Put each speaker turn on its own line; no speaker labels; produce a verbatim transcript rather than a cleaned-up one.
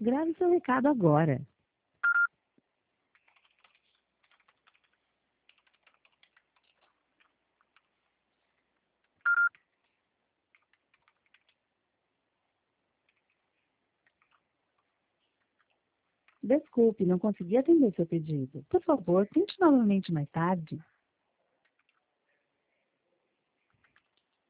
Grave seu recado agora. Desculpe, não consegui atender seu pedido. Por favor, tente novamente mais tarde.